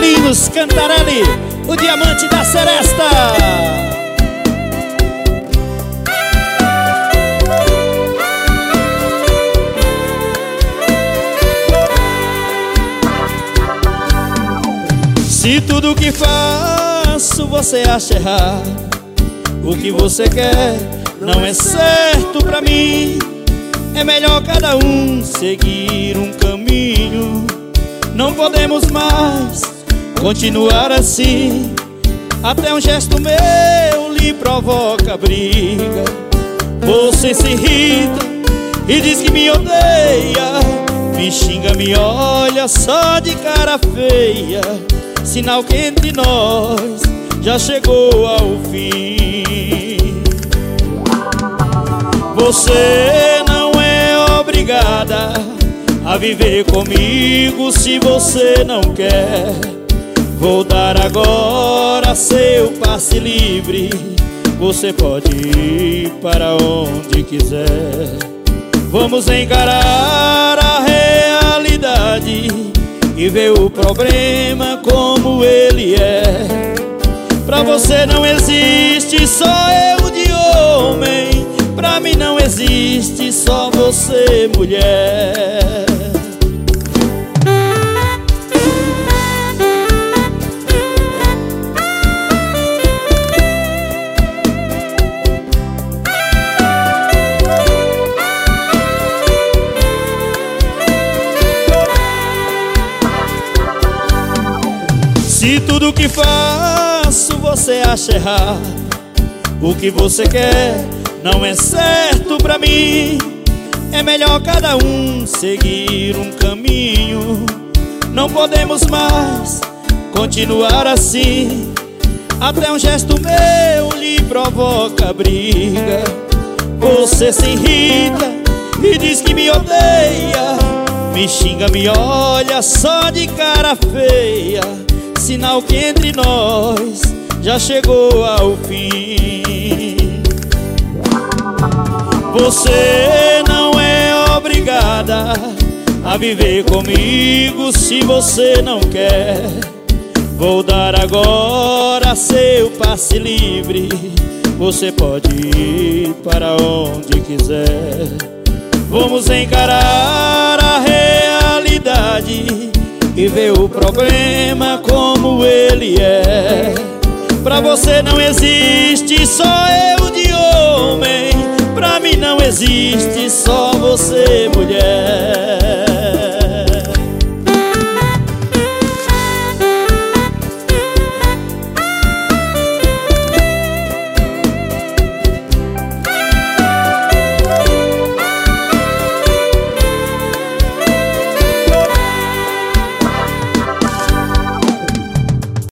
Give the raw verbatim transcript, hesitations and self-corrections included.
Carlinhos Cantarelli, o diamante da Seresta. Se tudo que faço você acha errado, o que você quer não é certo pra mim, é melhor cada um seguir um caminho. Não podemos mais continuar assim. Até um gesto meu lhe provoca briga. Você se irrita e diz que me odeia, me xinga, me olha só de cara feia, sinal que entre nós já chegou ao fim. Você não é obrigada a viver comigo se você não quer. Vou dar agora seu passe livre, você pode ir para onde quiser. Vamos encarar a realidade e ver o problema como ele é. Pra você não existe só eu de homem, pra mim não existe só você, mulher. Se tudo que faço você acha errado, o que você quer não é certo pra mim, é melhor cada um seguir um caminho. Não podemos mais continuar assim. Até um gesto meu lhe provoca briga. Você se irrita e diz que me odeia, me xinga, me olha só de cara feia, sinal que entre nós já chegou ao fim. Você não é obrigada a viver comigo se você não quer. Vou dar agora seu passe livre, você pode ir para onde quiser. Vamos encarar a realidade e ver o problema como ele é. Pra você não existe só eu de homem, pra mim não existe só você, mulher.